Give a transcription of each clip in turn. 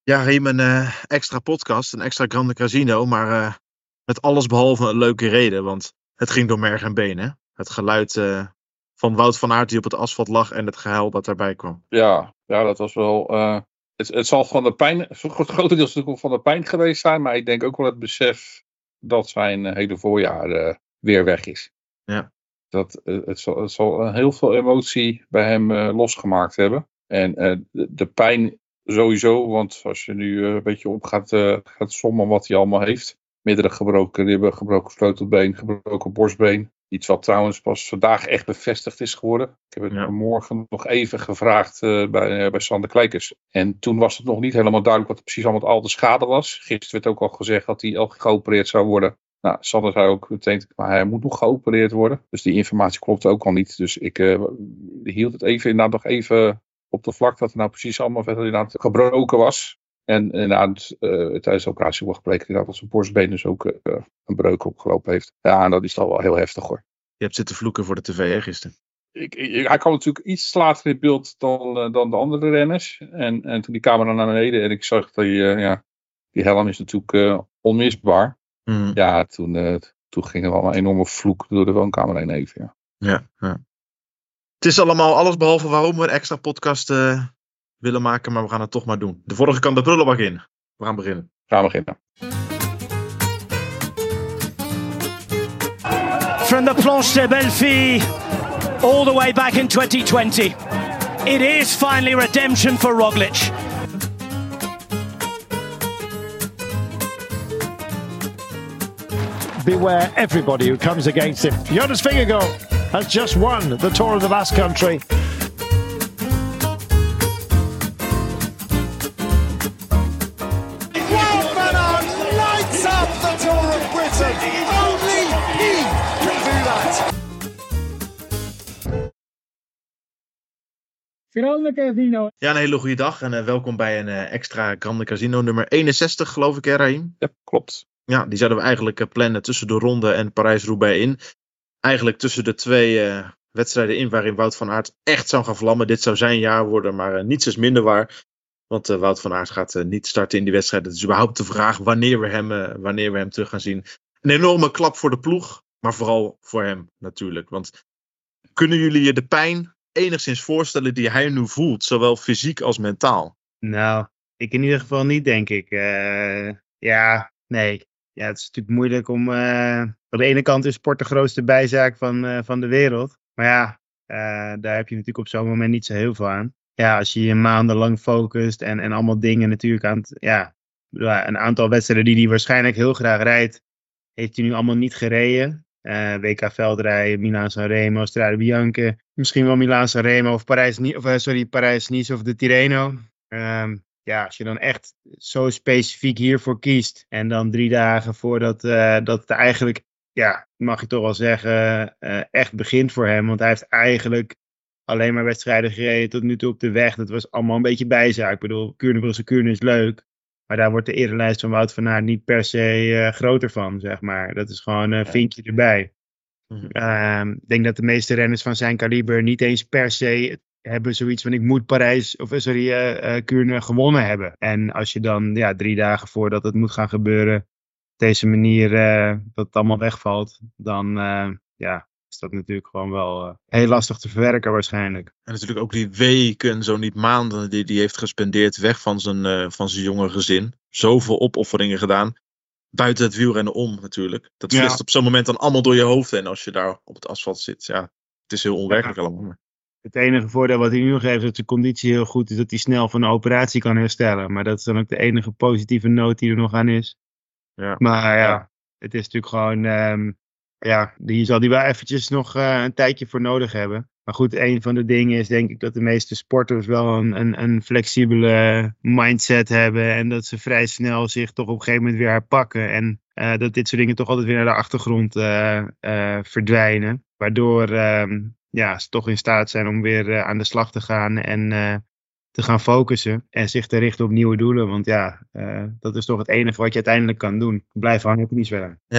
Ja, Riem, een extra podcast, een extra Grande Casino, maar met alles behalve een leuke reden, want het ging door merg en been, hè? Het geluid van Wout van Aert die op het asfalt lag en het gehuil dat daarbij kwam. Ja, dat was wel. Het zal van de pijn, grotendeels natuurlijk van de pijn geweest zijn, maar ik denk ook wel het besef dat zijn hele voorjaar weer weg is. Ja. Het zal heel veel emotie bij hem losgemaakt hebben. En de pijn sowieso, want als je nu een beetje op gaat sommen wat hij allemaal heeft. Meerdere gebroken ribben, gebroken sleutelbeen, gebroken borstbeen. Iets wat trouwens pas vandaag echt bevestigd is geworden. Ik heb het vanmorgen nog even gevraagd bij Sander Kleikers. En toen was het nog niet helemaal duidelijk wat precies allemaal al de schade was. Gisteren werd ook al gezegd dat hij geopereerd zou worden. Nou, Sander zei ook meteen, maar hij moet nog geopereerd worden. Dus die informatie klopte ook al niet. Dus ik hield het inderdaad nog even op de vlak dat er nou precies allemaal inderdaad gebroken was. En tijdens de operatie wordt gebleken dat zijn borstbeen dus ook een breuk opgelopen heeft. Ja, en dat is dan wel heel heftig hoor. Je hebt zitten vloeken voor de tv, hè, gisteren? Hij kwam natuurlijk iets later in beeld dan de andere renners. En toen die camera naar beneden en ik zag dat die helm is natuurlijk onmisbaar. Mm. Ja, toen ging er wel een enorme vloek door de woonkamer heen even. Ja. Het is allemaal alles behalve waarom we een extra podcast willen maken, maar we gaan het toch maar doen. De vorige kan de prullenbak in. We gaan beginnen. From the Planche des Belles Filles, all the way back in 2020. It is finally redemption for Roglic. Beware everybody who comes against him. Jonas Vingegaard has just won the Tour of the Basque Country. Wout van Aert lights up the Tour of Britain. Only he can do that. Grande Casino. Ja, een hele goede dag en welkom bij een extra Grande Casino nummer 61, geloof ik, hè, Raïm? Ja, klopt. Ja, die zouden we eigenlijk plannen tussen de Ronde en Parijs-Roubaix in. Eigenlijk tussen de twee wedstrijden in waarin Wout van Aert echt zou gaan vlammen. Dit zou zijn jaar worden, maar niets is minder waar. Want Wout van Aert gaat niet starten in die wedstrijd. Het is überhaupt de vraag wanneer we hem terug gaan zien. Een enorme klap voor de ploeg, maar vooral voor hem natuurlijk. Want kunnen jullie je de pijn enigszins voorstellen die hij nu voelt, zowel fysiek als mentaal? Nou, ik in ieder geval niet, denk ik. Nee. Ja, het is natuurlijk moeilijk om... aan de ene kant is sport de grootste bijzaak van de wereld. Maar ja, daar heb je natuurlijk op zo'n moment niet zo heel veel aan. Ja, als je je maandenlang focust en allemaal dingen natuurlijk aan het... Ja, een aantal wedstrijden die hij waarschijnlijk heel graag rijdt, heeft hij nu allemaal niet gereden. WK veldrijden, Milaan-San Remo, Strade Bianche, misschien wel Milaan-San Remo of Parijs-Nice of de Tirreno. Als je dan echt zo specifiek hiervoor kiest en dan 3 dagen voordat dat het eigenlijk, mag je toch wel zeggen, echt begint voor hem. Want hij heeft eigenlijk alleen maar wedstrijden gereden tot nu toe op de weg. Dat was allemaal een beetje bijzaak. Ik bedoel, Kuurne-Brussel-Kuurne is leuk. Maar daar wordt de erelijst van Wout van Aert niet per se groter van, zeg maar. Dat is gewoon een vinkje erbij. Ik denk dat de meeste renners van zijn kaliber niet eens per se hebben zoiets van ik moet Kuurne gewonnen hebben. En als je dan 3 dagen voordat het moet gaan gebeuren, op deze manier dat het allemaal wegvalt, dan is dat natuurlijk gewoon wel heel lastig te verwerken waarschijnlijk. En natuurlijk ook die weken, zo niet maanden, die heeft gespendeerd weg van zijn jonge gezin. Zoveel opofferingen gedaan. Buiten het wielrennen om natuurlijk. Dat flitst op zo'n moment dan allemaal door je hoofd heen als je daar op het asfalt zit. Ja, het is heel onwerkelijk allemaal. Het enige voordeel wat hij nu nog heeft, dat zijn conditie heel goed is, dat hij snel van een operatie kan herstellen. Maar dat is dan ook de enige positieve noot die er nog aan is. Ja. Maar het is natuurlijk gewoon... hier zal hij wel eventjes nog een tijdje voor nodig hebben. Maar goed, een van de dingen is denk ik dat de meeste sporters wel een flexibele mindset hebben. En dat ze vrij snel zich toch op een gegeven moment weer herpakken. En dat dit soort dingen toch altijd weer naar de achtergrond verdwijnen. Waardoor ze toch in staat zijn om weer aan de slag te gaan en te gaan focussen. En zich te richten op nieuwe doelen. Want dat is toch het enige wat je uiteindelijk kan doen. Blijf hangen, heb je niet verder. Ja.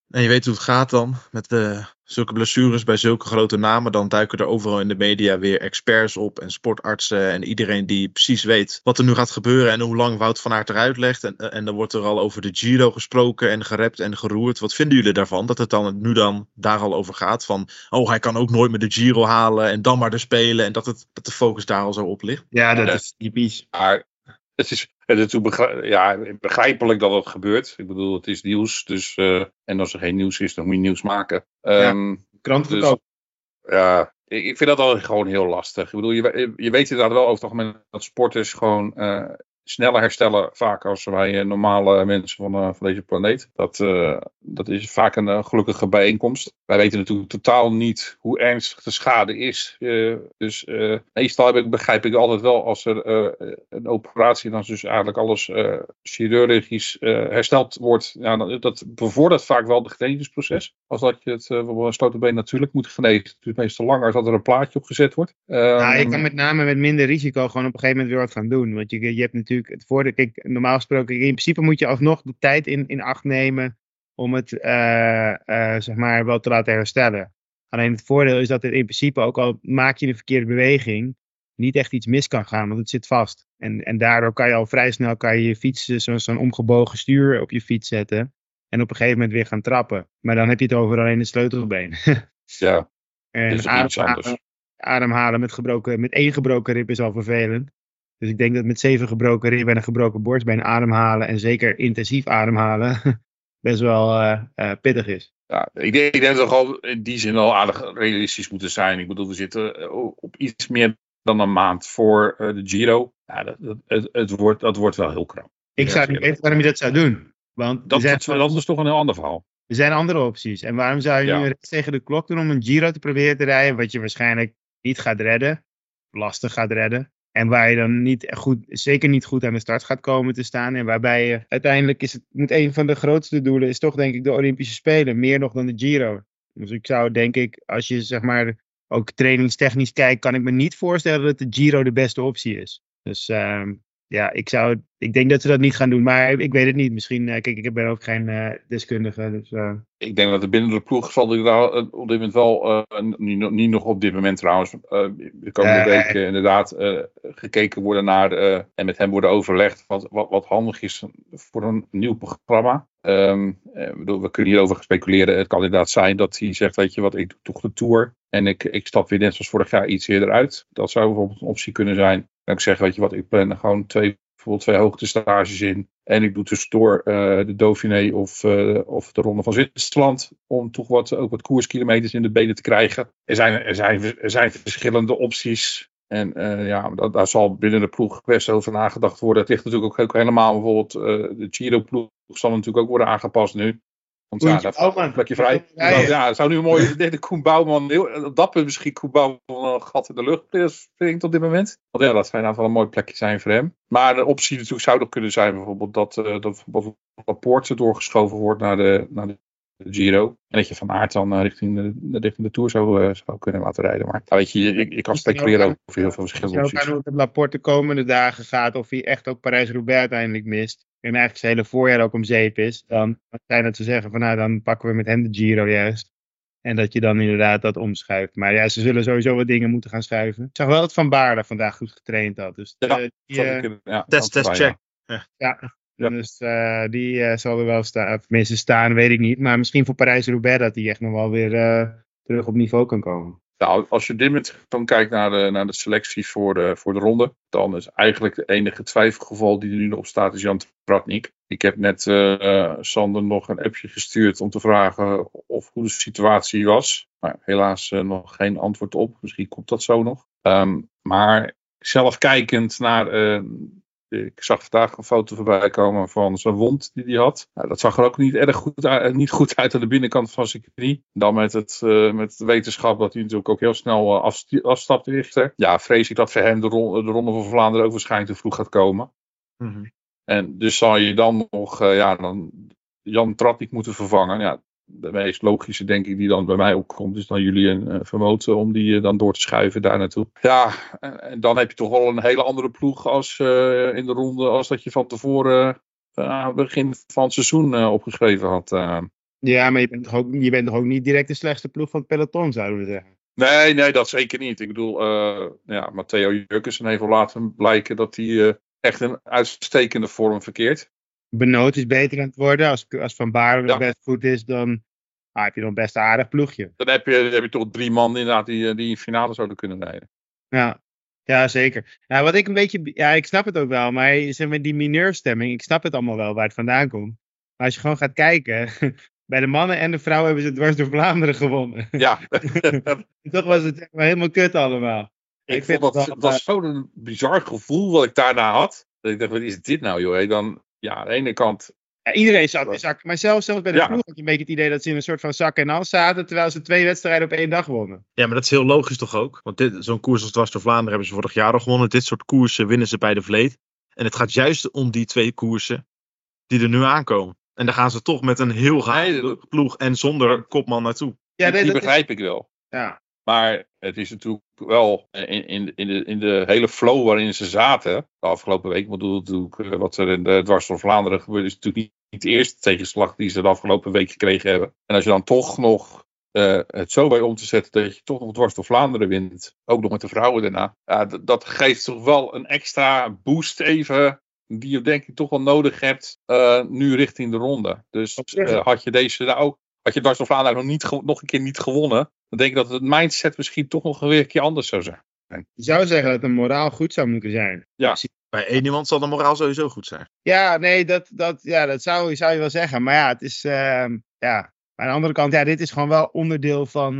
En je weet hoe het gaat dan. Met zulke blessures bij zulke grote namen. Dan duiken er overal in de media weer experts op. En sportartsen. En iedereen die precies weet wat er nu gaat gebeuren. En hoe lang Wout van Aert eruit legt. En dan wordt er al over de Giro gesproken. En gerept en geroerd. Wat vinden jullie daarvan? Dat het dan nu daar al over gaat. Van, hij kan ook nooit meer de Giro halen. En dan maar de Spelen. En dat de focus daar al zo op ligt. Ja, dat is typisch. Maar het is begrijpelijk dat het gebeurt. Ik bedoel, het is nieuws. Dus, en als er geen nieuws is, dan moet je nieuws maken. Krantenverkoop. Dus, ik vind dat al gewoon heel lastig. Ik bedoel, je weet inderdaad wel over het algemeen dat sporters gewoon sneller herstellen vaak als wij normale mensen van deze planeet. Dat is vaak een gelukkige bijeenkomst. Wij weten natuurlijk totaal niet hoe ernstig de schade is. Dus meestal begrijp ik altijd wel als er een operatie, dan is dus eigenlijk alles chirurgisch hersteld wordt. Ja, dat bevordert vaak wel het genezingsproces. Als dat je het bijvoorbeeld een slotenbeen natuurlijk moet genezen. Het duurt meestal langer als dat er een plaatje op gezet wordt. Je kan met name met minder risico gewoon op een gegeven moment weer wat gaan doen. Want je hebt natuurlijk het voordeel. Kijk, normaal gesproken, in principe moet je alsnog de tijd in acht nemen om het zeg maar wel te laten herstellen. Alleen het voordeel is dat er in principe, ook al maak je een verkeerde beweging, niet echt iets mis kan gaan, want het zit vast. En daardoor kan je al vrij snel je fiets, zo'n omgebogen stuur op je fiets zetten en op een gegeven moment weer gaan trappen. Maar dan heb je het over alleen het sleutelbeen. Ja, en ademhalen met 1 gebroken rib is al vervelend. Dus ik denk dat met 7 gebroken ribben en een gebroken borstbeen ademhalen, en zeker intensief ademhalen, best wel pittig is. Ja, ik denk dat we gewoon in die zin al aardig realistisch moeten zijn. Ik bedoel, we zitten op iets meer dan een maand voor de Giro. Ja, dat wordt wel heel krap. Ik zou niet weten waarom je dat zou doen. Want dat is toch een heel ander verhaal. Er zijn andere opties. En waarom zou je nu rechts tegen de klok doen om een Giro te proberen te rijden, wat je waarschijnlijk niet gaat redden, lastig gaat redden. En waar je dan zeker niet goed aan de start gaat komen te staan. En waarbij je uiteindelijk moet een van de grootste doelen is toch denk ik de Olympische Spelen. Meer nog dan de Giro. Dus ik zou denk ik, als je zeg maar ook trainingstechnisch kijkt, kan ik me niet voorstellen dat de Giro de beste optie is. Dus ik denk dat ze dat niet gaan doen. Maar ik weet het niet. Misschien, kijk, ik ben ook geen deskundige. Dus, Ik denk dat er binnen de ploeg zal er daar op dit moment wel, niet nog op dit moment trouwens, de komende weken inderdaad gekeken worden naar en met hem worden overlegd wat handig is voor een nieuw programma. We kunnen hierover speculeren. Het kan inderdaad zijn dat hij zegt, weet je wat, ik doe toch de Tour. En ik stap weer net zoals vorig jaar iets eerder uit. Dat zou bijvoorbeeld een optie kunnen zijn. Dan ik zeg, weet je wat, ik plan gewoon bijvoorbeeld 2 hoogtestages in. En ik doe tussendoor de Dauphiné of de Ronde van Zwitserland. Om toch ook wat koerskilometers in de benen te krijgen. Er zijn verschillende opties. En daar zal binnen de ploeg best over nagedacht worden. Het ligt natuurlijk ook helemaal bijvoorbeeld de Giro-ploeg zal natuurlijk ook worden aangepast nu. Want daar een plekje vrij. Ja, het zou nu een mooie... De Koen Bouwman, dapper misschien Koen Bouwman een gat in de lucht springt op dit moment. Want ja, dat zou nou wel een mooi plekje zijn voor hem. Maar de optie natuurlijk zou nog kunnen zijn bijvoorbeeld dat Laporte doorgeschoven wordt naar de Giro. En dat je Van Aert dan richting de Tour zou kunnen laten rijden. Maar weet je kan speculeren over heel veel verschillende opties. Als je ook aan hoe Laporte de komende dagen gaat, of hij echt ook Parijs-Roubaix uiteindelijk mist. En eigenlijk zijn hele voorjaar ook om zeep is. Dan zijn dat ze zeggen van dan pakken we met hem de Giro juist. En dat je dan inderdaad dat omschuift. Maar ja, ze zullen sowieso wat dingen moeten gaan schuiven. Ik zag wel dat Van Baarle vandaag goed getraind had. Dus test check. Ja. Dus die zal er wel staan. Of tenminste staan, weet ik niet. Maar misschien voor Parijs-Roubaix dat hij echt nog wel weer terug op niveau kan komen. Nou, als je dit moment gewoon kijkt naar de selectie voor de ronde, dan is eigenlijk de enige twijfelgeval die er nu nog op staat is Jan Tratnik. Ik heb net Sander nog een appje gestuurd om te vragen hoe de situatie was. Maar helaas nog geen antwoord op. Misschien komt dat zo nog. Maar zelf kijkend naar... ik zag vandaag een foto voorbij komen van zijn wond die hij had. Nou, dat zag er ook niet erg goed uit aan de binnenkant van zijn knie. Dan met de wetenschap dat hij natuurlijk ook heel snel afstapt richting. Ja, vrees ik dat voor hem de Ronde van Vlaanderen ook waarschijnlijk te vroeg gaat komen. Mm-hmm. En dus zal je dan nog Jan Tratnik moeten vervangen. Ja, de meest logische denk ik die dan bij mij opkomt is dan Julian Vermoten om die dan door te schuiven daar naartoe. Ja, en dan heb je toch wel een hele andere ploeg als in de ronde als dat je van tevoren begin van het seizoen opgeschreven had. Ja, maar je bent toch ook niet direct de slechtste ploeg van het peloton, zouden we zeggen. Nee, dat zeker niet. Ik bedoel, Matteo Jurgensen heeft al laten blijken dat hij echt een uitstekende vorm verkeert. Benoot is beter aan het worden. Als Van Baarle best goed is, dan heb je nog best een aardig ploegje. Dan heb je toch 3 man inderdaad die in finale zouden kunnen rijden. Ja, zeker. Ja, wat ik een beetje... Ja, ik snap het ook wel. Maar zeg maar, die mineurstemming, ik snap het allemaal wel waar het vandaan komt. Maar als je gewoon gaat kijken... Bij de mannen en de vrouwen hebben ze dwars door Vlaanderen gewonnen. Ja. Toch was het helemaal kut allemaal. Ik vond dat was zo'n bizar gevoel wat ik daarna had. Dat ik dacht, wat is dit nou joh? Dan, aan de ene kant... Ja, iedereen zat in zak. Maar zelfs bij de ploeg had je een beetje het idee dat ze in een soort van zak en as zaten. Terwijl ze 2 wedstrijden op 1 dag wonnen. Ja, maar dat is heel logisch toch ook? Want zo'n koers als dwars door Vlaanderen hebben ze vorig jaar al gewonnen. Dit soort koersen winnen ze bij de Vleet. En het gaat juist om die 2 koersen die er nu aankomen. En daar gaan ze toch met een heel gaaf ploeg en zonder kopman naartoe. Ja, die begrijp ik wel. Ja. Maar het is natuurlijk wel in de hele flow waarin ze zaten de afgelopen week. Want natuurlijk wat er in de dwars door Vlaanderen gebeurde is natuurlijk niet de eerste tegenslag die ze de afgelopen week gekregen hebben. En als je dan toch nog het zo bij om te zetten dat je toch nog dwars door Vlaanderen wint. Ook nog met de vrouwen daarna. Ja, dat geeft toch wel een extra boost even... die je denk ik toch wel nodig hebt nu richting de ronde. Dus had je dwars door Vlaanderen nog een keer niet gewonnen, dan denk ik dat het mindset misschien toch nog weer een keer anders zou zijn. Je zou zeggen dat de moraal goed zou moeten zijn. Ja. Bij één iemand zal de moraal sowieso goed zijn. Ja, nee, dat zou je wel zeggen. Maar ja, het is... aan de andere kant, dit is gewoon wel onderdeel van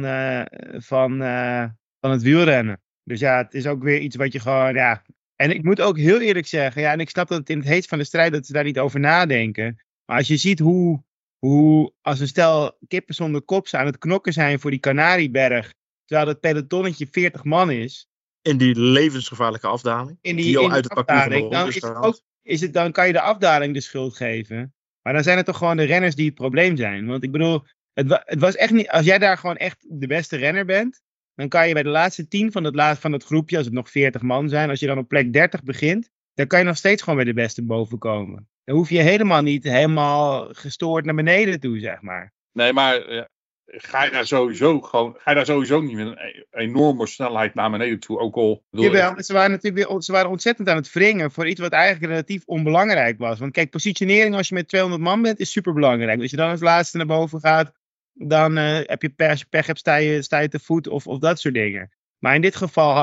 het wielrennen. Dus ja, het is ook weer iets wat je gewoon... En ik moet ook heel eerlijk zeggen, en ik snap dat het in het heet van de strijd dat ze daar niet over nadenken. Maar als je ziet hoe als een stel kippen zonder kop aan het knokken zijn voor die Canarieberg, terwijl dat pelotonnetje 40 man is. In die levensgevaarlijke afdaling. Die al uit het parcours van de ronde dan kan je de afdaling de schuld geven. Maar dan zijn het toch gewoon de renners die het probleem zijn. Want ik bedoel, het was echt niet, als jij daar gewoon echt de beste renner bent, dan kan je bij de laatste 10 van het groepje, als het nog 40 man zijn, als je dan op plek 30 begint, dan kan je nog steeds gewoon bij de beste boven komen. Dan hoef je helemaal niet gestoord naar beneden toe, zeg maar. Nee, maar ga je daar sowieso niet met een enorme snelheid naar beneden toe, ook al... Jawel, ze waren ontzettend aan het wringen voor iets wat eigenlijk relatief onbelangrijk was. Want kijk, positionering als je met 200 man bent is superbelangrijk. Als je dan als laatste naar boven gaat, dan heb je als je pech hebt, sta je te voet of dat soort dingen. Maar in dit geval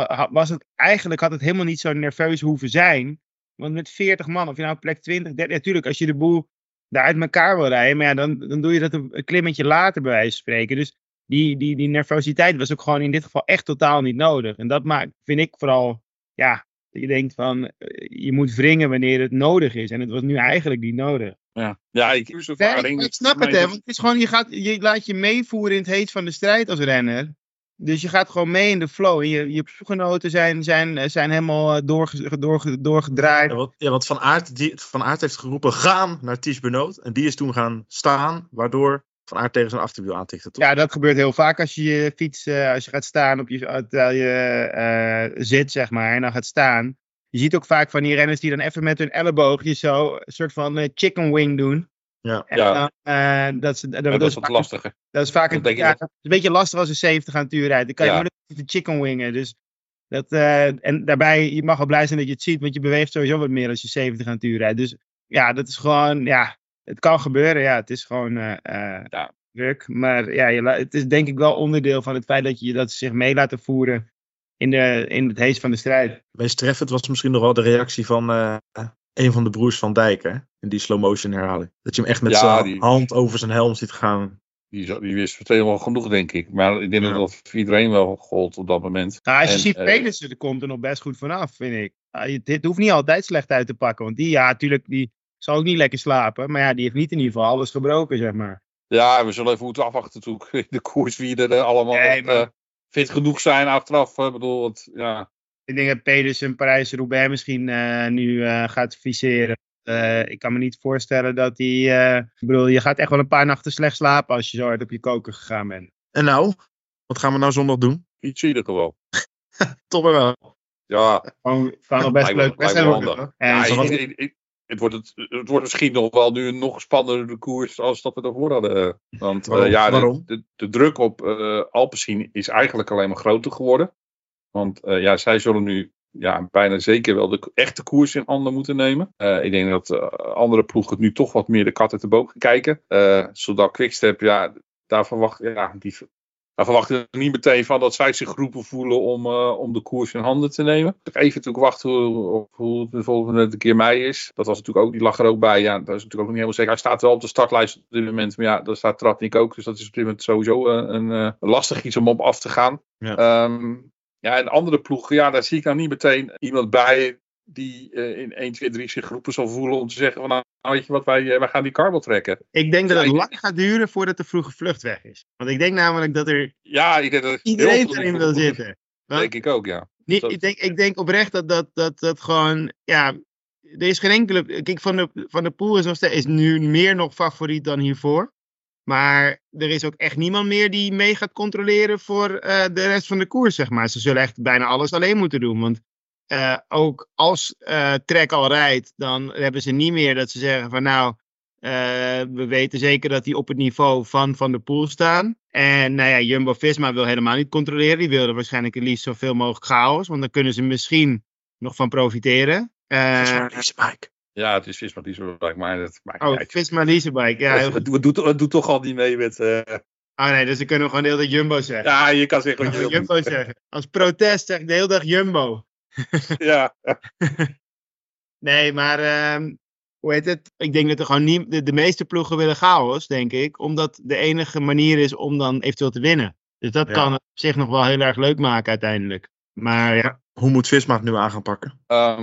had het helemaal niet zo nerveus hoeven zijn. Want met 40 man, of je nou plek 20, 30, natuurlijk als je de boel daar uit elkaar wil rijden, maar dan doe je dat een klimmetje later bij wijze van spreken. Dus die nervositeit was ook gewoon in dit geval echt totaal niet nodig. En dat vind ik vooral, dat je denkt van, je moet wringen wanneer het nodig is. En het was nu eigenlijk niet nodig. Ik snap het, want het is gewoon, je laat je meevoeren in het heet van de strijd als renner. Dus je gaat gewoon mee in de flow. En je ploeggenoten zijn helemaal doorgedraaid. Ja, want Van Aert heeft geroepen, gaan naar Ties Benoot. En die is toen gaan staan, waardoor Van Aert tegen zijn achterwiel aantikte. Toch? Ja, dat gebeurt heel vaak als je fiets, als je gaat staan, terwijl je zit, zeg maar, en dan gaat staan. Je ziet ook vaak van die renners die dan even met hun elleboogjes zo een soort van chicken wing doen. Ja. Dat is wat lastiger. Dat is vaak een beetje lastig als je 70 aan het uur rijdt. Dan kan je moeilijk de chicken wingen. Dus en daarbij, je mag wel blij zijn dat je het ziet, want je beweegt sowieso wat meer als je 70 aan het uur rijdt. Dus dat is gewoon, het kan gebeuren. Ja, het is gewoon druk. Maar het is denk ik wel onderdeel van het feit dat ze zich mee laten voeren in het heet van de strijd. Meest treffend was misschien nog wel de reactie van een van de broers van Dijk, hè? In die slow motion herhaling. Dat je hem echt met zijn hand over zijn helm ziet gaan. Die wist voor twee wel genoeg, denk ik. Maar ik denk dat dat voor iedereen wel gold op dat moment. Als je ziet Pedersen, er komt er nog best goed vanaf, vind ik. Dit hoeft niet altijd slecht uit te pakken. Want natuurlijk, die zal ook niet lekker slapen. Maar die heeft niet in ieder geval alles gebroken, zeg maar. Ja, we zullen even moeten afwachten toe de koers wie er allemaal fit genoeg zijn achteraf. Ik denk dat Pedersen Parijs-Roubaix misschien nu gaat viseren. Ik kan me niet voorstellen dat hij... je gaat echt wel een paar nachten slecht slapen als je zo hard op je koker gegaan bent. En nou? Wat gaan we nou zondag doen? Iets zie je gewoon. Toch wel. Ja. Gewoon nog best leuk. het wordt misschien nog wel nu een nog spannendere koers als dat we ervoor hadden. Want waarom? De druk op Alpecin is eigenlijk alleen maar groter geworden. Want zij zullen nu bijna zeker wel de echte koers in handen moeten nemen. Ik denk dat andere ploegen nu toch wat meer de kat uit de boom gaan kijken. Zodat Quickstep, daar verwachten we niet meteen van dat zij zich geroepen voelen om de koers in handen te nemen. Even natuurlijk wachten hoe het de volgende keer mei is. Dat was natuurlijk ook, die lag er ook bij. Ja, dat is natuurlijk ook niet helemaal zeker. Hij staat wel op de startlijst op dit moment. Maar daar staat Tratnik ook. Dus dat is op dit moment sowieso een lastig iets om op af te gaan. Ja. En andere ploegen, daar zie ik nou niet meteen iemand bij die in 1, 2, 3 zich geroepen zal voelen om te zeggen van nou weet je wat, wij gaan die kar wel trekken. Ik denk dat het lang gaat duren voordat de vroege vlucht weg is. Want ik denk namelijk dat er ik denk dat iedereen erin wil zitten. Denk ik ook, ja. Ik denk oprecht dat gewoon, er is geen enkele, kijk, Van de Poel is nu meer nog favoriet dan hiervoor. Maar er is ook echt niemand meer die mee gaat controleren voor de rest van de koers, zeg maar. Ze zullen echt bijna alles alleen moeten doen. Want ook als Trek al rijdt, dan hebben ze niet meer dat ze zeggen van nou, we weten zeker dat die op het niveau van de Poel staan. En Jumbo-Visma wil helemaal niet controleren. Die willen waarschijnlijk het liefst zoveel mogelijk chaos. Want dan kunnen ze misschien nog van profiteren. Leasebike. Ja, het is Visma Leasebike, maar dat maakt niet uit. Visma Leasebike, ja. Het doet toch al niet mee met... nee, dus dan kunnen we gewoon de hele dag Jumbo zeggen. Ja, je kan zeggen wat je wil. Jumbo zeggen. Als protest zeg ik de hele dag Jumbo. Ja. Nee, maar hoe heet het? Ik denk dat er gewoon niet... De meeste ploegen willen chaos, denk ik. Omdat de enige manier is om dan eventueel te winnen. Dus dat kan het op zich nog wel heel erg leuk maken uiteindelijk. Maar ja. Hoe moet Visma het nu aan gaan pakken?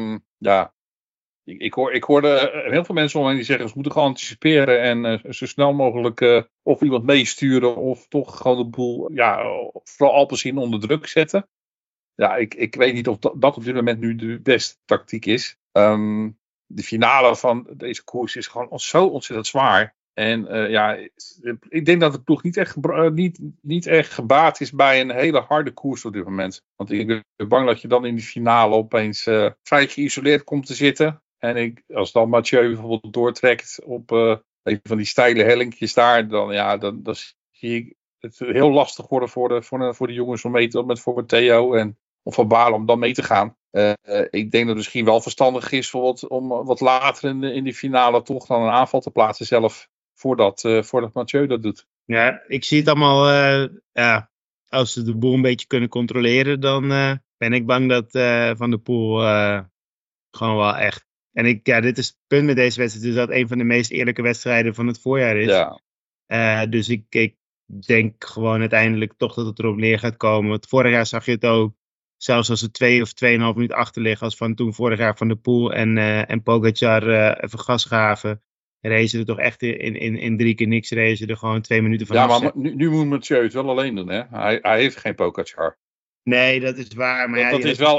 Ik hoorde heel veel mensen omheen die zeggen ze moeten gewoon anticiperen en zo snel mogelijk of iemand meesturen of toch gewoon de boel, vooral Alpecin onder druk zetten. Ja, ik weet niet of dat op dit moment nu de beste tactiek is. De finale van deze koers is gewoon zo ontzettend zwaar. En ik denk dat de ploeg niet echt gebaat is bij een hele harde koers op dit moment. Want ik ben bang dat je dan in die finale opeens vrij geïsoleerd komt te zitten. En als dan Mathieu bijvoorbeeld doortrekt op een van die steile hellinkjes daar, dan zie ik het heel lastig worden voor de jongens om mee te doen, voor Theo of Van Baarle om dan mee te gaan. Ik denk dat het misschien wel verstandig is om wat later in die finale toch dan een aanval te plaatsen zelf, voordat Mathieu dat doet. Ja, ik zie het allemaal, als ze de boel een beetje kunnen controleren, dan ben ik bang dat Van der Poel gewoon wel echt. En dit is het punt met deze wedstrijd, dus dat een van de meest eerlijke wedstrijden van het voorjaar is. Ja. Dus ik denk gewoon uiteindelijk toch dat het erop neer gaat komen. Want vorig jaar zag je het ook, zelfs als ze 2 of 2,5 minuut achter liggen, als van toen vorig jaar Van der Poel en Pogacar even gas gaven. Racen er toch echt in 3 keer niks, racen er gewoon 2 minuten van af. Ja, maar nu moet Mathieu het wel alleen doen, hè? Hij heeft geen Pogacar. Nee, dat is waar. Maar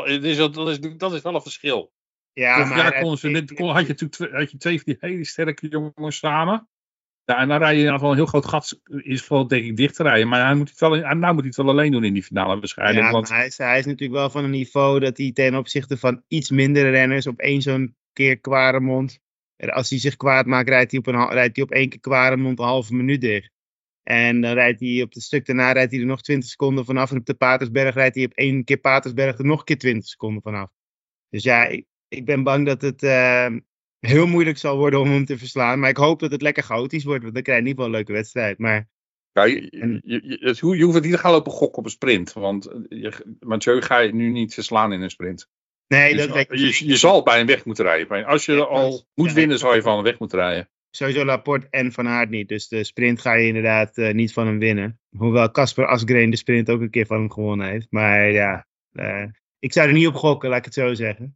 dat is wel een verschil. Ja, had je 2 van die hele sterke jongens samen. Ja, en dan rij je wel een heel groot gat, is wel denk ik dicht te rijden. Maar nou moet hij het wel alleen doen in die finale waarschijnlijk. Ja, want hij is natuurlijk wel van een niveau dat hij ten opzichte van iets minder renners op één zo'n keer Quaremont. Als hij zich kwaad maakt, rijdt hij op 1 keer Quaremont een halve minuut dicht. En dan rijdt hij op het stuk daarna er nog 20 seconden vanaf. En op de Patersberg rijdt hij op 1 keer Patersberg er nog een keer 20 seconden vanaf. Dus ja, ik ben bang dat het heel moeilijk zal worden om hem te verslaan. Maar ik hoop dat het lekker chaotisch wordt. Want dan krijg je in ieder geval een leuke wedstrijd. Maar ja, je hoeft het niet te gaan lopen gokken op een sprint. Want Mathieu ga je nu niet verslaan in een sprint. Nee, je zal bij een weg moeten rijden. Als je al moet winnen, zal je van een weg moeten rijden. Sowieso Laporte en Van Aert niet. Dus de sprint ga je inderdaad niet van hem winnen. Hoewel Kasper Asgreen de sprint ook een keer van hem gewonnen heeft. Maar ja, ik zou er niet op gokken, laat ik het zo zeggen.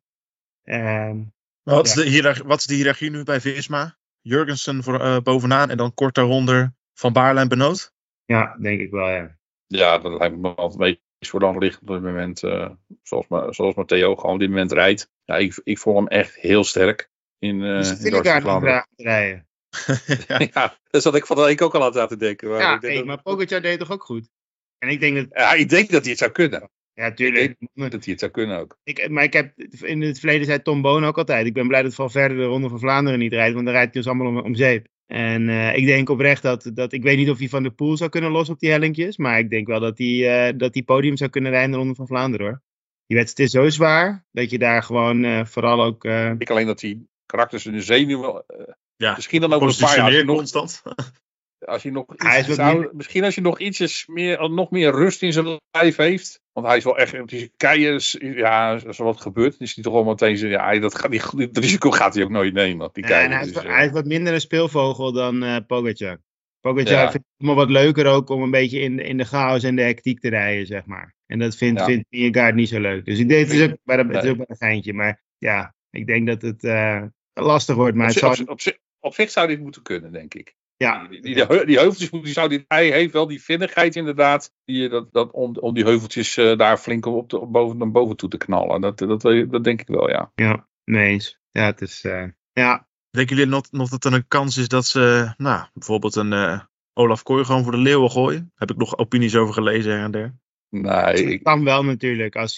Wat is de hiërarchie nu bij Visma? Jurgensen bovenaan en dan kort daaronder Van Baarle en Benoot? Ja, denk ik wel, ja. Ja, dat lijkt me wel een beetje voor de hand liggend op dit moment. Zoals Matteo gewoon op dit moment rijdt. Ja, ik vond hem echt heel sterk in Duitsland rijden. Ja, dat zat ik van de week ook al aan het denken. Maar Pogacar deed toch ook goed? En ik denk dat... Ja, ik denk dat hij het zou kunnen. Ja, Ik tuurlijk. denk dat hij het zou kunnen ook. Maar ik heb in het verleden zei Tom Boon ook altijd. Ik ben blij dat Valverde de Ronde van Vlaanderen niet rijdt. Want dan rijdt hij ons allemaal om zeep. En ik denk oprecht dat ik weet niet of hij Van der Poel zou kunnen lossen op die hellinkjes. Maar ik denk wel dat hij podium zou kunnen rijden in de Ronde van Vlaanderen hoor. Die wedstrijd is zo zwaar. Dat je daar gewoon vooral ook... Ik alleen dat die karakters in de zenuwen... Ja, misschien dan over een paar jaar. positioneer constant. Als hij nog Hij is iets wat minder- misschien als je nog ietsjes meer, nog meer rust in zijn lijf heeft. Want hij is wel echt, die keien, ja, als er wat gebeurt, is hij toch al meteen zo, ja, dat risico gaat hij ook nooit nemen. Die en keien, hij is wat minder een speelvogel dan Pogacar. Pogacar Ja. vindt het allemaal wat leuker ook om een beetje in de chaos en de hectiek te rijden, zeg maar. En dat vindt Vingegaard niet zo leuk. Dus ik denk, het is ook bij een geintje. Maar ja, ik denk dat het lastig wordt. Maar op zich zou dit moeten kunnen, denk ik. Ja. Die heuveltjes, hij heeft wel die vinnigheid inderdaad, om die heuveltjes daar flink naar boven toe te knallen. Dat denk ik wel, ja. Ja, nee eens. Ja, het is... ja. Denken jullie nog dat er een kans is dat ze, bijvoorbeeld een Olaf Kooi gewoon voor de leeuwen gooien? Heb ik nog opinies over gelezen her en der. Nee, Dat kan wel natuurlijk, als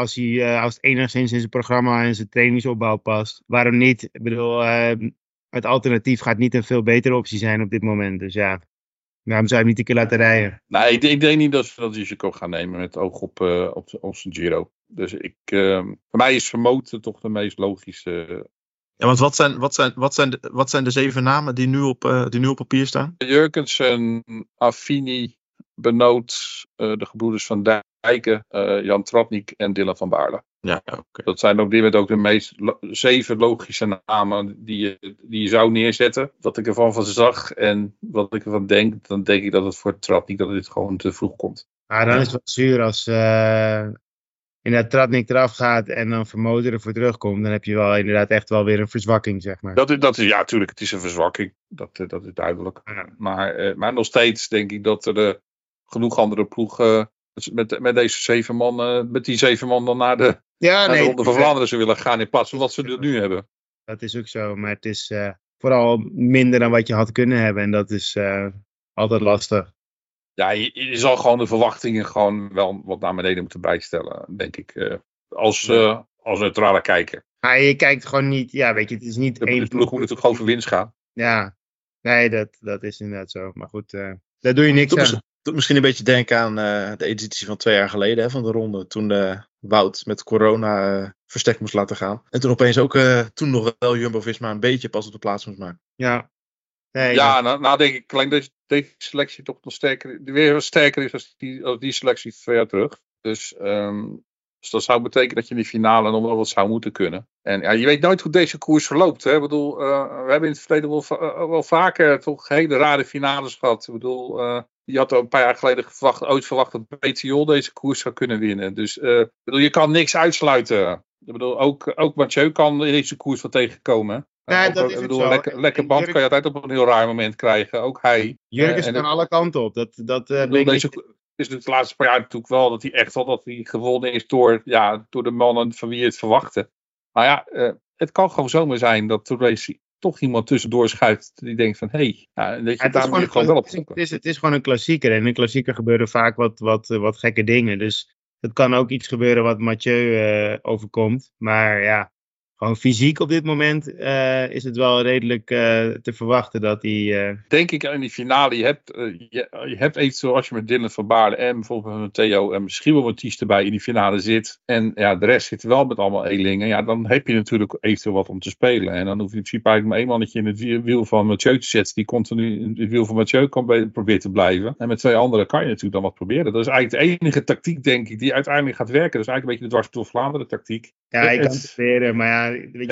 het enigszins in zijn programma en zijn trainingsopbouw past. Waarom niet? Ik bedoel, het alternatief gaat niet een veel betere optie zijn op dit moment. Dus ja, waarom zou je hem niet een keer laten rijden? Nee, ik denk niet dat ze dat risico gaan nemen met oog op zijn Giro. Dus voor mij is Vermoten toch de meest logische. Ja, want wat zijn de 7 namen die nu op papier staan? Jurgensen, Affini, Benoot, de gebroeders van Dijken, Jan Tratnik en Dylan van Baarle. Ja, oké. Dat zijn op dit moment ook de meest 7 logische namen die je zou neerzetten. Wat ik ervan zag en wat ik ervan denk, dan denk ik dat het voor Tratnik dat dit gewoon te vroeg komt. Ah, dan is het wel zuur als inderdaad Tratnik eraf gaat en dan Vermoten ervoor terugkomt. Dan heb je wel inderdaad echt wel weer een verzwakking, zeg maar. Dat is ja, natuurlijk, het is een verzwakking. Dat is duidelijk. Ja. Maar nog steeds denk ik dat er genoeg andere ploegen met deze 7 man, met die 7 man dan naar de Ronde van Vlaanderen ze willen gaan in plaats van wat ze er nu hebben. Dat is ook zo, maar het is vooral minder dan wat je had kunnen hebben en dat is altijd lastig. Ja, je zal gewoon de verwachtingen gewoon wel wat naar beneden moeten bijstellen, denk ik. Als neutrale kijker. Maar je kijkt gewoon niet, ja weet je, het is niet één De ploeg moet natuurlijk gewoon voor winst gaan. Ja, nee, dat is inderdaad zo. Maar goed, daar doe je niks aan. Doet misschien een beetje denken aan de editie van 2 jaar geleden hè, van de ronde. Toen Wout met corona verstek moest laten gaan. En toen opeens ook toen nog wel Jumbo-Visma een beetje pas op de plaats moest maken. Ja. Nee, nou denk ik alleen dat deze selectie toch nog weer sterker is als die selectie 2 jaar terug. Dus dat zou betekenen dat je in die finale nog wel wat zou moeten kunnen. En ja, je weet nooit hoe deze koers verloopt. Hè? Ik bedoel, we hebben in het verleden wel vaker toch hele rare finales gehad. Ik bedoel, je had een paar jaar geleden ooit verwacht dat Bettiol deze koers zou kunnen winnen. Dus je kan niks uitsluiten. Ik bedoel, ook Mathieu kan in deze koers wat tegenkomen. Ja, dat is zo. Lekker band kan je altijd op een heel raar moment krijgen. Ook hij. Jurgens van alle kanten op. Het is het laatste paar jaar natuurlijk wel dat hij echt wel dat hij gewonnen is door de mannen van wie je het verwachtte. Maar ja, het kan gewoon zomaar zijn dat er toch iemand tussendoor schuift die denkt van daar moet je gewoon wel op zoeken. Het is gewoon een klassieker. En in een klassieker gebeuren vaak wat gekke dingen. Dus het kan ook iets gebeuren wat Mathieu overkomt. Maar ja, gewoon fysiek op dit moment is het wel redelijk te verwachten dat hij... Denk ik in die finale, je hebt eventueel als je met Dylan van Baarle en bijvoorbeeld met Theo en misschien wel Mathies erbij in die finale zit. En ja, de rest zit wel met allemaal eenlingen. Ja, dan heb je natuurlijk eventueel wat om te spelen. En dan hoef je in principe eigenlijk maar één mannetje in het wiel van Mathieu te zetten die continu in het wiel van Mathieu probeert te blijven. En met 2 anderen kan je natuurlijk dan wat proberen. Dat is eigenlijk de enige tactiek, denk ik, die uiteindelijk gaat werken. Dat is eigenlijk een beetje de dwars door Vlaanderen tactiek. Ja, ik kan het proberen, maar ja...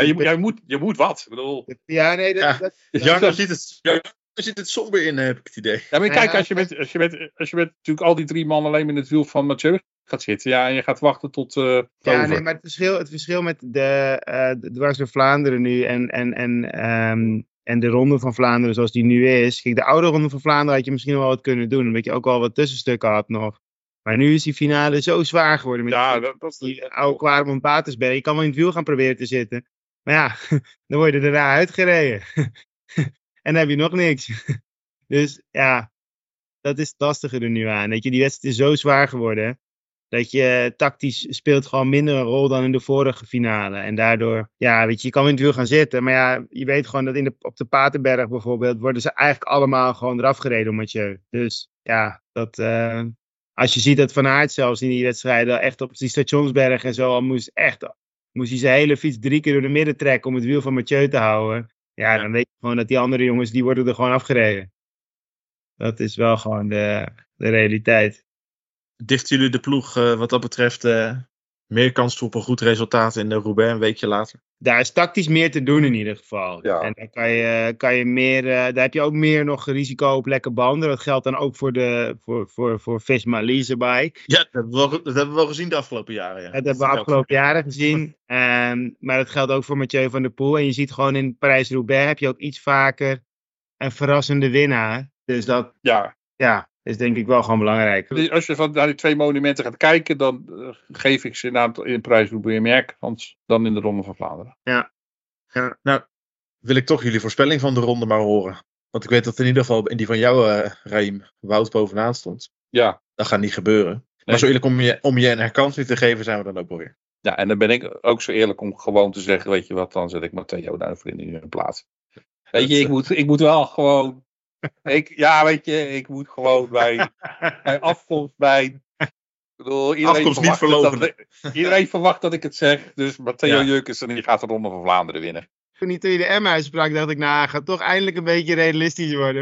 Je moet wat. Ik bedoel... Ja, nee, Jarno ziet het somber in, heb ik het idee. Ja, maar kijk, als je met natuurlijk al die 3 man alleen in het wiel van Mathieu gaat zitten, en je gaat wachten tot ja, nee, maar het verschil met de dwars door Vlaanderen nu en de ronde van Vlaanderen zoals die nu is. Kijk, de oude ronde van Vlaanderen had je misschien wel wat kunnen doen, omdat je ook wel wat tussenstukken had nog. Maar nu is die finale zo zwaar geworden. Met die oude Kwaremond Patersberg. Je kan wel in het wiel gaan proberen te zitten. Maar ja, dan word je er daarna uitgereden. En dan heb je nog niks. Dus ja, dat is het lastige er nu aan. Weet je, die wedstrijd is zo zwaar geworden. Dat je tactisch speelt gewoon minder een rol dan in de vorige finale. En daardoor, ja, weet je kan in het wiel gaan zitten. Maar ja, je weet gewoon dat op de Paterberg bijvoorbeeld worden ze eigenlijk allemaal gewoon eraf gereden door Mathieu. Dus ja, als je ziet dat Van Aert zelfs in die wedstrijden echt op die Stationsberg en zo al moest hij zijn hele fiets 3 keer door de midden trekken om het wiel van Mathieu te houden. Ja, dan weet je gewoon dat die andere jongens, die worden er gewoon afgereden. Dat is wel gewoon de realiteit. Dichten jullie de ploeg wat dat betreft meer kans op een goed resultaat in de Roubaix een weekje later? Daar is tactisch meer te doen in ieder geval. Ja. En dan kan je meer, daar heb je ook meer nog risico op lekke banden. Dat geldt dan ook voor Visma Leasebike. Ja, dat hebben we wel gezien de afgelopen jaren. Ja. Dat hebben we afgelopen jaren gezien. Maar dat geldt ook voor Mathieu van der Poel. En je ziet gewoon in Parijs-Roubaix heb je ook iets vaker een verrassende winnaar. Dus dat is denk ik wel gewoon belangrijk. Als je naar die 2 monumenten gaat kijken, dan geef ik ze in Parijs-Roubaix meer kans dan in de Ronde van Vlaanderen. Ja. Nou, wil ik toch jullie voorspelling van de ronde maar horen. Want ik weet dat in ieder geval in die van jou, Raim, Wout bovenaan stond. Ja. Dat gaat niet gebeuren. Nee. Maar zo eerlijk om je een herkansing te geven, zijn we dan ook wel weer. Ja, en dan ben ik ook zo eerlijk om gewoon te zeggen, weet je wat, dan zet ik Matteo daar voor in hun plaats. Weet je, ik moet wel gewoon... ik moet gewoon bij afkomst bij... Iedereen verwacht dat ik het zeg. Dus Matteo Jurgensen die gaat de Ronde van Vlaanderen winnen. Toen je de Emma-uitspraak dacht ik, hij gaat toch eindelijk een beetje realistisch worden.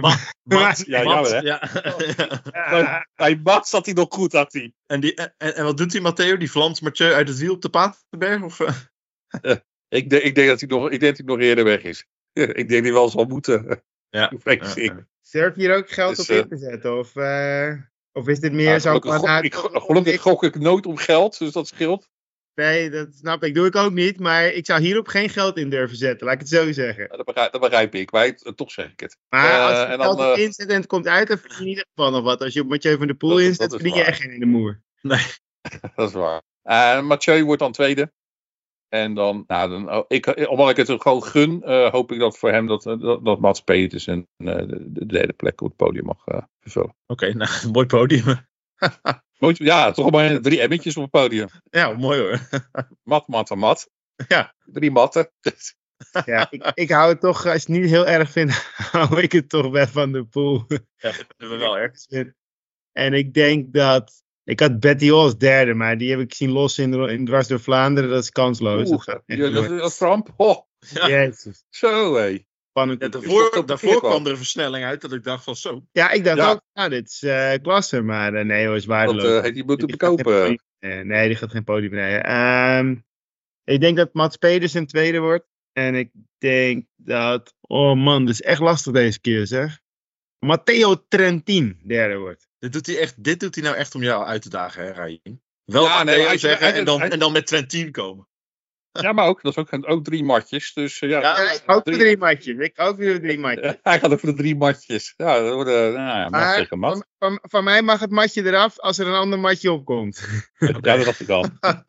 Bij Mats zat hij nog goed, had hij. En wat doet die Matteo? Die flanst Mathieu uit het wiel op de Paterberg? Of? Ik denk dat hij nog eerder weg is. Ik denk dat hij wel zal moeten. Surf je hier ook geld op in te zetten? Of is dit meer zo... Gelukkig gok ik nooit om geld, dus dat scheelt. Nee, dat snap ik. Doe ik ook niet. Maar ik zou hierop geen geld in durven zetten. Laat ik het zo zeggen. Dat begrijp ik. Maar toch zeg ik het. Maar als je geld op inzet en het komt uit, dan verdien je in ieder geval nog wat. Als je op Mathieu van der Poel inzet, verdien je echt geen in de moer. Nee. Dat is waar. Mathieu wordt dan tweede. En dan omdat ik het hem gewoon gun, hoop ik dat voor hem dat Mats Pedersen de derde plek op het podium mag vervullen. Oké, mooi podium. Ja, toch maar 3 emmetjes op het podium. Ja, mooi hoor. Mat. Ja. 3 matten. Ja, ik hou het toch, als je het niet heel erg vindt, hou ik het toch bij Van der Poel. Ja, dat vinden we wel erg. En ik denk dat... Ik had Betty als derde, maar die heb ik zien lossen in Dwars door Vlaanderen. Dat is kansloos. Dat is Trump. Oh. Ja. Jezus. Zo hé. Daarvoor kwam er een versnelling uit dat ik dacht van zo. Ja, ik dacht ook, dit is klasse. Maar nee hoor, is waardeloos. Die moet bekopen. Nee, die gaat geen podium rijden. Ik denk dat Mats Pedersen tweede wordt. En ik denk dat... Oh man, dit is echt lastig deze keer zeg. Matteo Trentin derde wordt. Dit doet hij nou echt om jou uit te dagen, hè, Raim? Wel Matteo zeggen en dan met Trentin komen. Ja, maar ook, dat is ook 3 matjes. Dus, ook 3 matjes. Ik ook weer 3 matjes. Hij gaat ook voor de 3 matjes. Ja, dat worden van mij mag het matje eraf als er een ander matje opkomt. Ja, dat dacht ik al.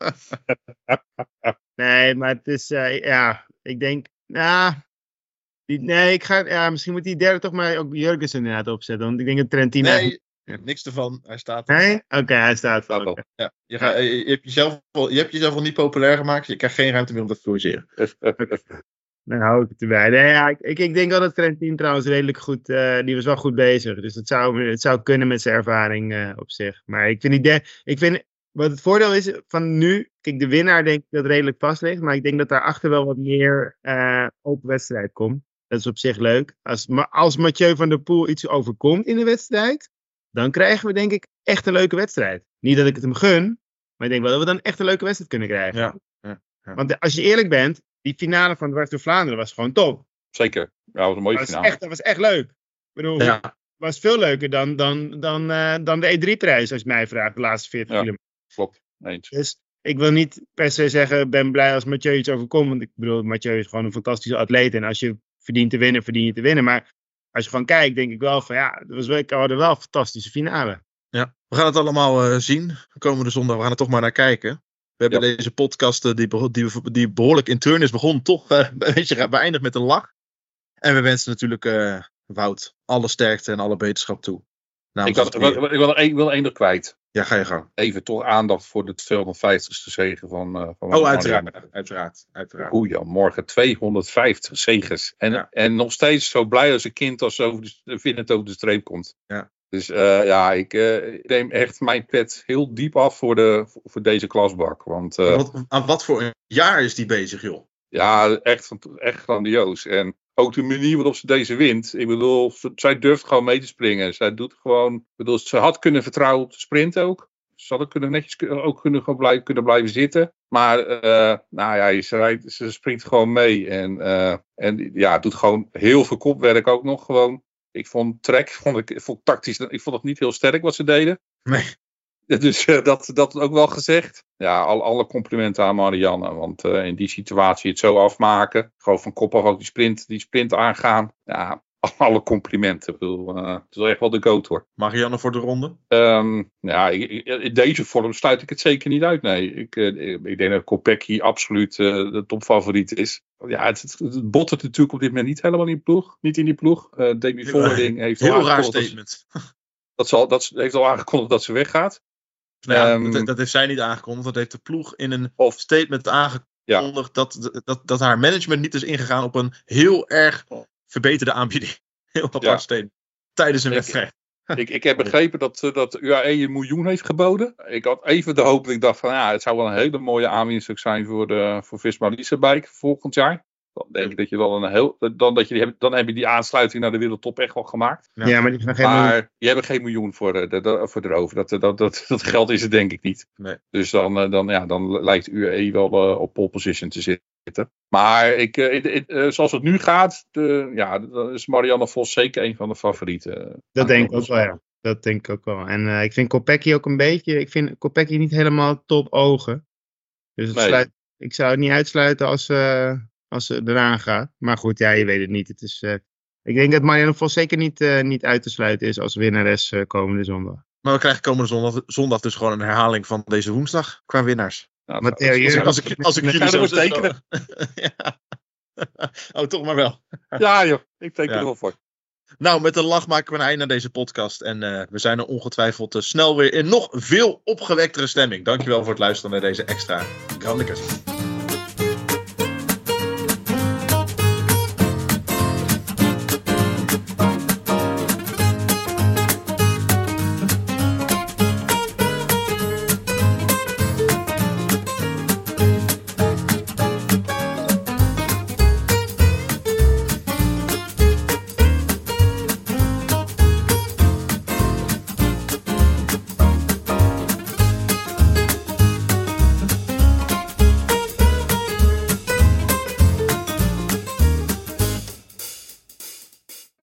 Nee, maar het is, ik denk, misschien moet die derde toch maar ook Jurgensen inderdaad opzetten. Want ik denk dat Trentin... Nee, niks ervan. Hij staat er. Nee? Oké, hij staat er. Okay. Ja, je hebt jezelf al niet populair gemaakt. Je krijgt geen ruimte meer om dat te corrigeren. Dan hou ik het erbij. Nee, ik denk wel dat Trentin trouwens redelijk goed... die was wel goed bezig. Dus het zou kunnen met zijn ervaring op zich. Maar ik vind... Wat het voordeel is van nu... Kijk, de winnaar denk ik dat redelijk vast ligt. Maar ik denk dat daarachter wel wat meer open wedstrijd komt. Dat is op zich leuk. Als Mathieu van der Poel iets overkomt in de wedstrijd... Dan krijgen we denk ik echt een leuke wedstrijd. Niet dat ik het hem gun. Maar ik denk wel dat we dan echt een leuke wedstrijd kunnen krijgen. Ja. Want als je eerlijk bent. Die finale van Dwars door Vlaanderen was gewoon top. Zeker. Ja, dat was een mooie finale. Dat was echt leuk. Ik bedoel, het was veel leuker dan de E3-prijs. Als je mij vraagt. De laatste 40 kilometer. Klopt. Eens. Dus ik wil niet per se zeggen. Ben blij als Mathieu iets overkomt. Want ik bedoel, Mathieu is gewoon een fantastische atleet. En als je verdient te winnen, verdien je te winnen. Maar... Als je gewoon kijkt, denk ik wel van we hadden wel een fantastische finale. Ja, we gaan het allemaal zien. Komende zondag, we gaan er toch maar naar kijken. We hebben deze podcast die behoorlijk in turn is begonnen, toch een beetje beëindigd met een lach. En we wensen natuurlijk Wout alle sterkte en alle beterschap toe. Ik wil één nog kwijt. Ja, ga je gang. Even toch aandacht voor de 250ste zege van Uiteraard. Goeiemorgen, 250 zeges. En nog steeds zo blij als een kind als ze winnend over de streep komt. Ja. Dus ik neem echt mijn pet heel diep af voor deze klasbak. Want, aan wat voor een jaar is die bezig, joh? Ja, echt grandioos. En ook de manier waarop ze deze wint. Ik bedoel, zij durft gewoon mee te springen. Zij doet gewoon... ze had kunnen vertrouwen op de sprint ook. Ze had ook kunnen blijven zitten. Maar ze springt gewoon mee. En doet gewoon heel veel kopwerk ook nog gewoon. Ik vond tactisch, ik vond het niet heel sterk wat ze deden. Nee. Dus dat ook wel gezegd. Ja, alle complimenten aan Marianne. Want in die situatie het zo afmaken. Gewoon van kop af ook die sprint aangaan. Ja, alle complimenten. Ik bedoel, het is wel echt wel de goat hoor. Marianne voor de ronde? In deze vorm sluit ik het zeker niet uit. Nee, ik denk dat Kopecky absoluut de topfavoriet is. Ja, het bottert natuurlijk op dit moment niet helemaal in die ploeg. Demi Vollering heeft heel raar statement. Dat heeft al aangekondigd dat ze weggaat. Dat heeft zij niet aangekondigd. Dat heeft de ploeg in een statement aangekondigd. Dat haar management niet is ingegaan op een heel erg verbeterde aanbieding. Heel apart statement. Tijdens een wedstrijd. Ik heb begrepen dat UAE $1 miljoen heeft geboden. Ik had even de hoop dat ik dacht van het zou wel een hele mooie aanwinst zijn voor Visma Leasebike volgend jaar. Dan denk ik dat je wel dan heb je die aansluiting naar de wereldtop echt wel gemaakt. Ja, maar die hebben geen miljoen voor erover. Dat geld is er denk ik niet. Nee. Dus dan lijkt UAE wel op pole position te zitten. Maar zoals het nu gaat, dan is Marianne Vos zeker een van de favorieten. Dat denk ik ook wel, ja. Dat denk ik ook wel. En ik vind Kopecky ook een beetje... Ik vind Kopecky niet helemaal top ogen. Dus ik zou het niet uitsluiten als ze eraan gaat. Maar goed, ja, je weet het niet. Het is, ik denk dat Marianne Vos zeker niet uit te sluiten is als winnares komende zondag. Maar we krijgen komende zondag dus gewoon een herhaling van deze woensdag qua winnaars. Nou, als ik jullie zo tekenen. Ja. Oh, toch maar wel. Ja joh, ik teken er wel voor. Nou, met een lach maken we een einde aan deze podcast. En we zijn er ongetwijfeld snel weer in nog veel opgewektere stemming. Dankjewel voor het luisteren naar deze extra Grandekes.